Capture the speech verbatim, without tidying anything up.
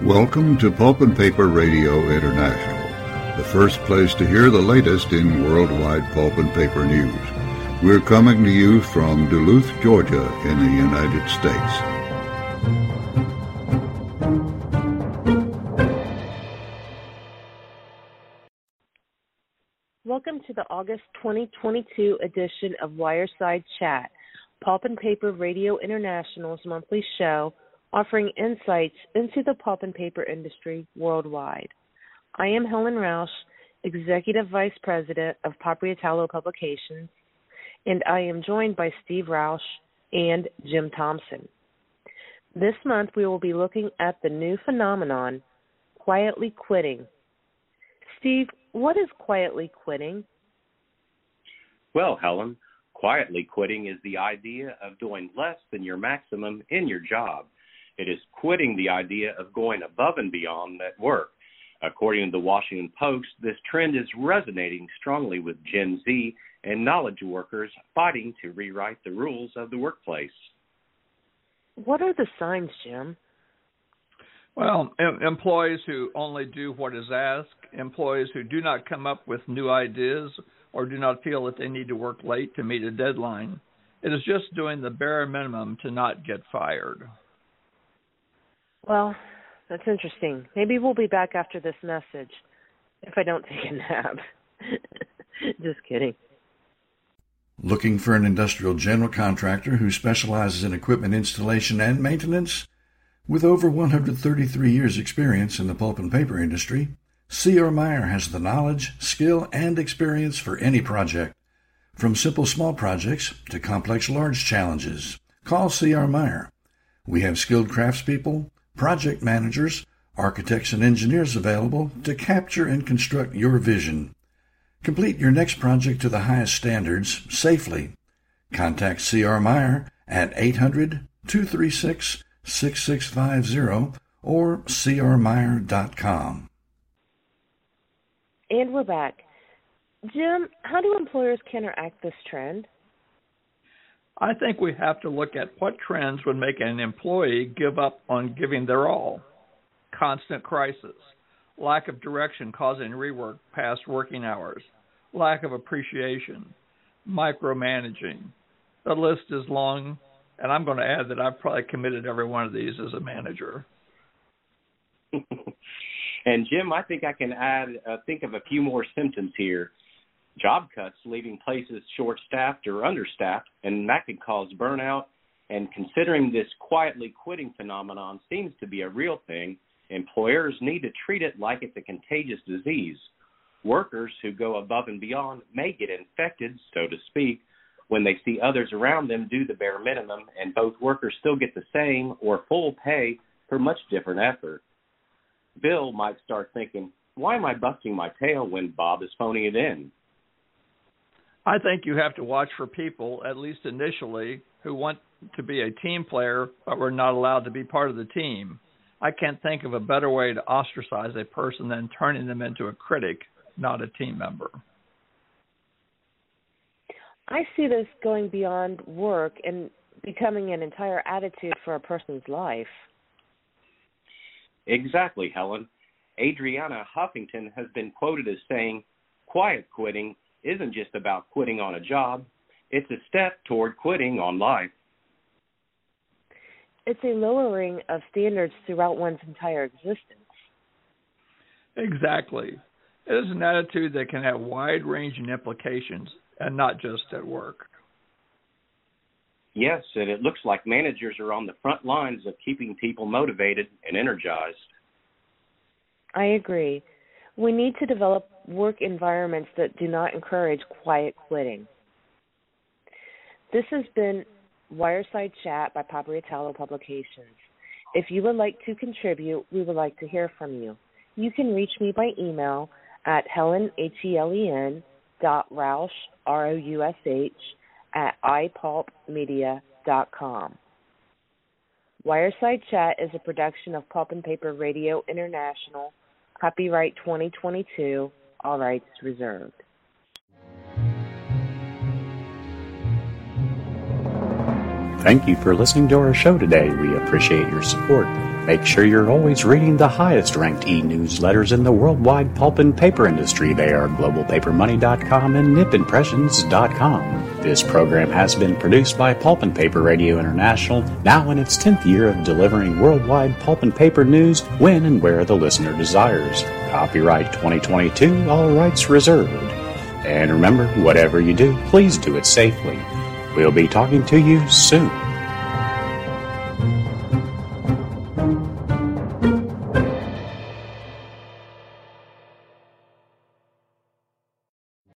Welcome to Pulp and Paper Radio International, the first place to hear the latest in worldwide pulp and paper news. We're coming to you from Duluth, Georgia, in the United States. Welcome to the August twenty twenty-two edition of Wireside Chat, Pulp and Paper Radio International's monthly show offering insights into the pulp and paper industry worldwide. I am Helen Rausch, Executive Vice President of Papriatello Publications, and I am joined by Steve Rausch and Jim Thompson. This month we will be looking at the new phenomenon, quietly quitting. Steve, what is quietly quitting? Well, Helen, quietly quitting is the idea of doing less than your maximum in your job. It is quitting the idea of going above and beyond at work. According to the Washington Post, this trend is resonating strongly with Gen Z and knowledge workers fighting to rewrite the rules of the workplace. What are the signs, Jim? Well, em- employees who only do what is asked, employees who do not come up with new ideas or do not feel that they need to work late to meet a deadline. It is just doing the bare minimum to not get fired. Well, that's interesting. Maybe we'll be back after this message, if I don't take a nap. Just kidding. Looking for an industrial general contractor who specializes in equipment installation and maintenance? With over one hundred thirty-three years' experience in the pulp and paper industry, C R. Meyer has the knowledge, skill, and experience for any project. From simple small projects to complex large challenges, call C R. Meyer. We have skilled craftspeople, project managers, architects, and engineers available to capture and construct your vision. Complete your next project to the highest standards safely. Contact C R. Meyer at eight hundred, two three six, six six five zero or c r meyer dot com. And we're back. Jim, how do employers counteract this trend? I think we have to look at what trends would make an employee give up on giving their all. Constant crisis, lack of direction causing rework past working hours, lack of appreciation, micromanaging. The list is long, and I'm going to add that I've probably committed every one of these as a manager. And Jim, I think I can add, uh, think of a few more symptoms here. Job cuts, leaving places short-staffed or understaffed, and that can cause burnout. And considering this quietly quitting phenomenon seems to be a real thing, employers need to treat it like it's a contagious disease. Workers who go above and beyond may get infected, so to speak, when they see others around them do the bare minimum, and both workers still get the same or full pay for much different effort. Bill might start thinking, why am I busting my tail when Bob is phoning it in? I think you have to watch for people, at least initially, who want to be a team player but were not allowed to be part of the team. I can't think of a better way to ostracize a person than turning them into a critic, not a team member. I see this going beyond work and becoming an entire attitude for a person's life. Exactly, Helen. Adriana Huffington has been quoted as saying, quiet quitting isn't just about quitting on a job, it's a step toward quitting on life. It's a lowering of standards throughout one's entire existence. Exactly. It is an attitude that can have wide-ranging implications, and not just at work. Yes, and it looks like managers are on the front lines of keeping people motivated and energized. I agree. We need to develop work environments that do not encourage quiet quitting. This has been Wireside Chat by Papriatello Publications. If you would like to contribute, we would like to hear from you. You can reach me by email at Helen, H E L E N, dot Roush, R O U S H, at i pulp media dot com. Wireside Chat is a production of Pulp and Paper Radio International, copyright twenty twenty-two, all rights reserved. Thank you for listening to our show today. We appreciate your support. Make sure you're always reading the highest-ranked e-newsletters in the worldwide pulp and paper industry. They are global paper money dot com and nip impressions dot com. This program has been produced by Pulp and Paper Radio International, now in its tenth year of delivering worldwide pulp and paper news when and where the listener desires. Copyright twenty twenty-two, all rights reserved. And remember, whatever you do, please do it safely. We'll be talking to you soon.